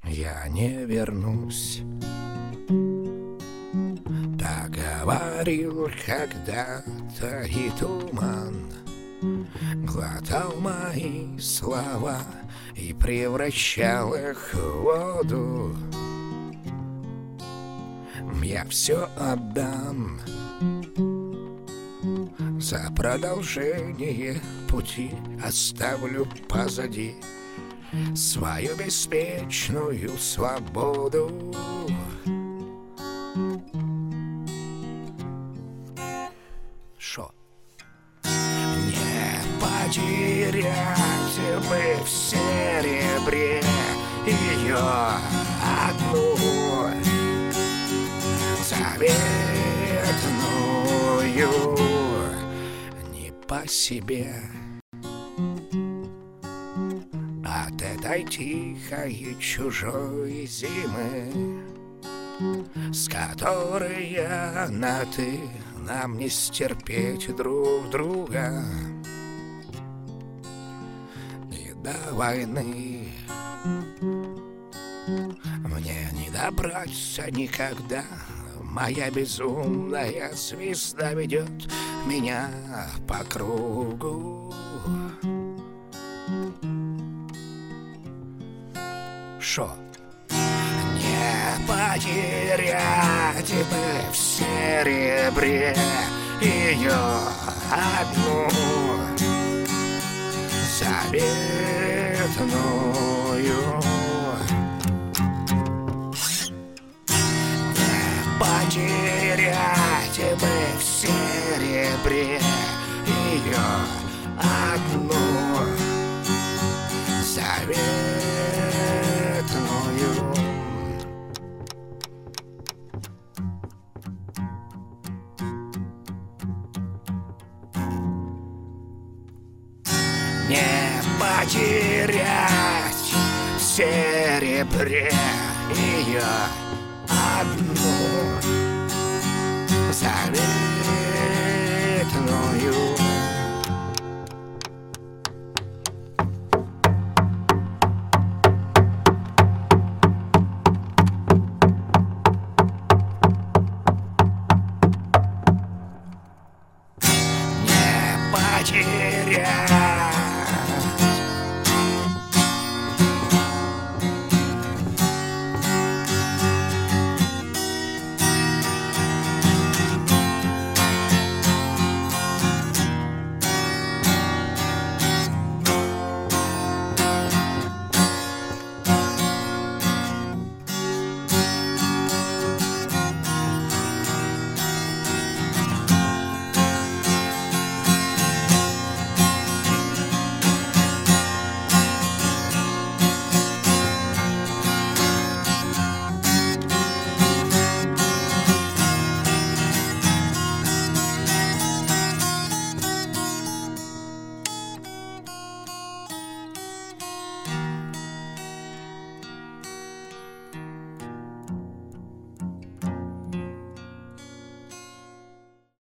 я не вернусь. Так говорил когда-то, и туман глотал мои слова и превращал их в воду. Я все отдам за продолжение пути, оставлю позади свою беспечную свободу. Шо? Не потерять бы в серебре ее одну заветную, не по себе от этой тихой чужой зимы, с которой на ты нам не стерпеть друг друга. И до войны мне не добраться никогда. Моя безумная звезда ведет меня по кругу. Шо? Не потерять бы в серебре ее одну заветную, потерять бы в серебре ее одну заветную. Не потерять в серебре ее одну заветную.